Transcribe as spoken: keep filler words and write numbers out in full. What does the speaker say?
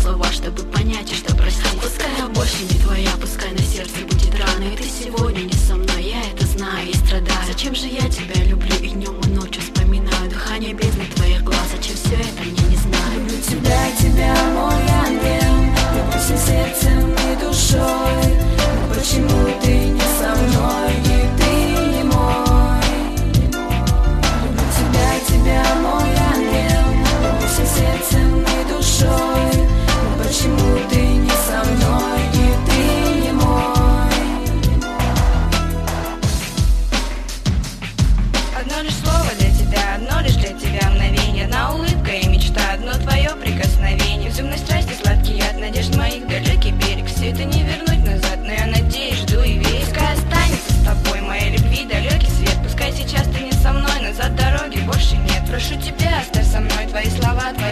слова, чтобы понять и что простить. Пускай я больше не твоя, пускай на сердце будет рана, и ты сегодня не со мной, я это знаю и страдаю. Зачем же я